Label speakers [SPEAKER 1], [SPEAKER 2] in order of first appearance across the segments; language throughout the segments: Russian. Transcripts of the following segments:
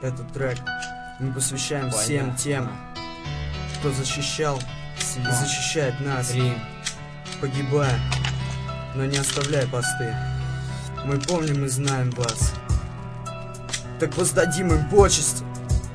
[SPEAKER 1] Этот трек мы посвящаем всем тем, кто защищал и защищает нас, погибая, но не оставляя посты. Мы помним и знаем вас, так воздадим им почесть.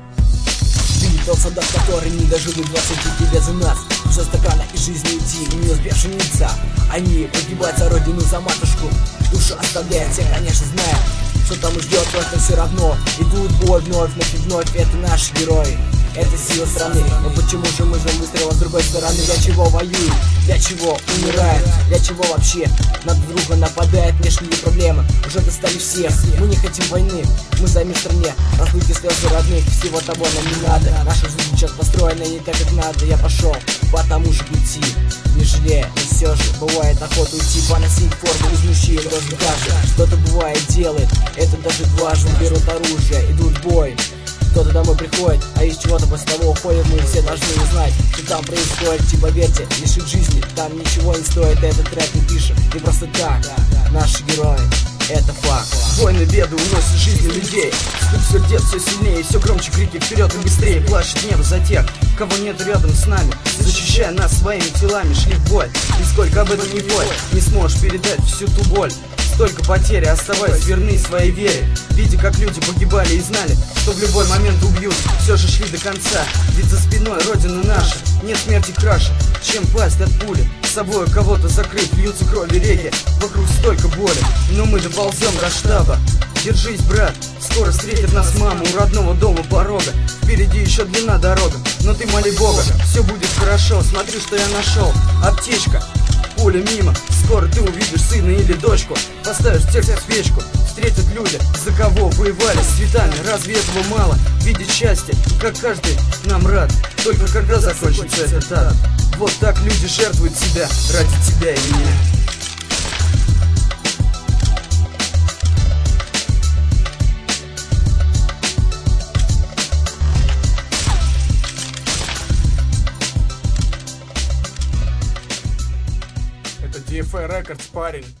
[SPEAKER 2] Ты тот солдат, который не дожил до 20 лет за нас. За стакана и жизни идти, и не успев жениться. Они погибают за родину, за матушку. Душу оставляет, все, конечно, знают, что там их ждет, просто все равно. Идут бой вновь и вновь, это наши герои. Это сила страны, но почему же мы за выстрелом с другой стороны? Для чего воюют, для чего умирают, для чего вообще на друга нападают? Внешние проблемы уже достали всех. Мы не хотим войны, мы за мир в стране. Разлуки слезы родных, всего того нам не надо. Наша жизнь сейчас построена не так, как надо. Я пошел по тому же пути, не жалея, но все же бывает охота уйти, поносить форму из мужчин. Даже каждый что-то бывает делает, это даже дважды. Берут оружие, идут в бой. Кто-то домой приходит, а из чего-то после того уходит. Мы все должны узнать, что там происходит. Типа верьте, лишить жизни там ничего не стоит. Этот трек не пишем, не просто так. Наши герои, это факт.
[SPEAKER 1] Войны, беды уносят жизни людей. Стук сердец все сильнее, все громче крики вперед и быстрее. Плачет небо за тех, кого нет рядом с нами. Защищая нас своими телами, шли в бой. И сколько об этом не пой, не сможешь передать всю ту боль. Столько потери, оставаясь верны своей вере. Видя, как люди погибали и знали, что в любой момент убьют, все же шли до конца. Ведь за спиной родина наша, нет смерти краше, чем пасть от пули. С собой кого-то закрыв, льются крови реки. Вокруг столько боли, но мы доползем до штаба. Держись, брат, скоро встретит нас мама у родного дома порога. Впереди еще длинна дорога, но ты моли Бога, все будет хорошо. Смотри, что я нашел, аптечка. Пуля мимо, скоро ты увидишь сына или дочку. Поставишь в сердце свечку, встретят люди, за кого воевали с цветами. Разве этого мало? Видеть счастье, как каждый нам рад. Только когда закончится этот ад. Вот так люди жертвуют себя ради тебя и меня.
[SPEAKER 3] DFA Records, парень.